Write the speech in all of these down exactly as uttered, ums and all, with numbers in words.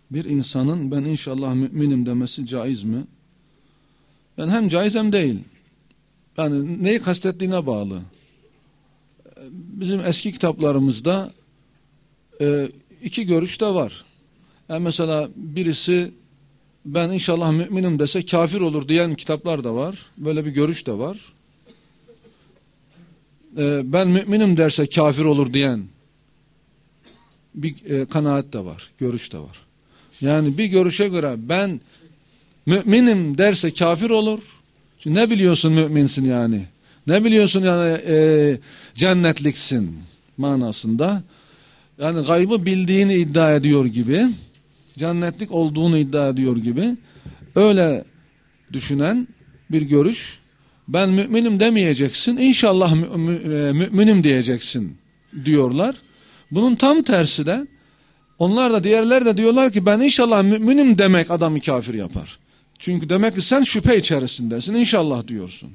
bir insanın ben inşallah müminim demesi caiz mi? Yani hem caiz hem değil. Yani neyi kastettiğine bağlı. Bizim eski kitaplarımızda e, iki görüş de var. Yani mesela birisi ben inşallah müminim dese kafir olur diyen kitaplar da var. Böyle bir görüş de var. E, ben müminim derse kafir olur diyen bir e, kanaat de var. Görüş de var. Yani bir görüşe göre ben müminim derse kafir olur. Çünkü ne biliyorsun müminsin yani? Ne biliyorsun yani e, cennetliksin manasında. Yani gaybı bildiğini iddia ediyor gibi. Cennetlik olduğunu iddia ediyor gibi. Öyle düşünen bir görüş. Ben müminim demeyeceksin. İnşallah mü, mü, müminim diyeceksin diyorlar. Bunun tam tersi de onlar da diğerler de diyorlar ki ben inşallah müminim demek adamı kafir yapar. Çünkü demek ki sen şüphe içerisindesin. İnşallah diyorsun.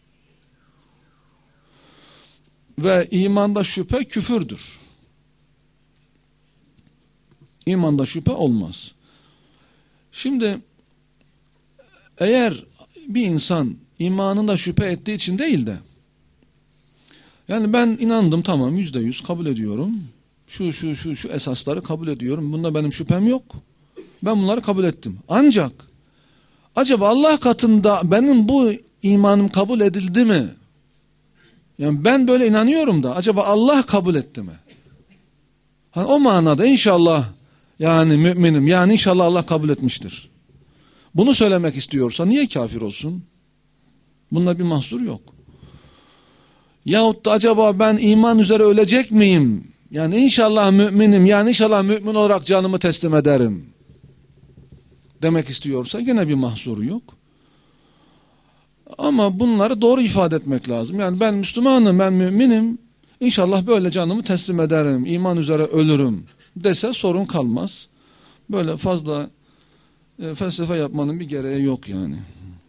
Ve imanda şüphe küfürdür. İmanda şüphe olmaz. Şimdi eğer bir insan imanında şüphe ettiği için değil de yani ben inandım tamam yüzde yüz kabul ediyorum. Şu şu şu şu esasları kabul ediyorum. Bunda benim şüphem yok. Ben bunları kabul ettim. Ancak acaba Allah katında benim bu imanım kabul edildi mi? Yani ben böyle inanıyorum da acaba Allah kabul etti mi? Hani o manada inşallah yani müminim yani inşallah Allah kabul etmiştir. Bunu söylemek istiyorsa niye kafir olsun? Bunda bir mahsur yok. Yahut da acaba ben iman üzere ölecek miyim? Yani inşallah müminim yani inşallah mümin olarak canımı teslim ederim demek istiyorsa gene bir mahsuru yok. Ama bunları doğru ifade etmek lazım. Yani ben Müslümanım, ben müminim, inşallah böyle canımı teslim ederim, iman üzere ölürüm dese sorun kalmaz. Böyle fazla e, felsefe yapmanın bir gereği yok yani.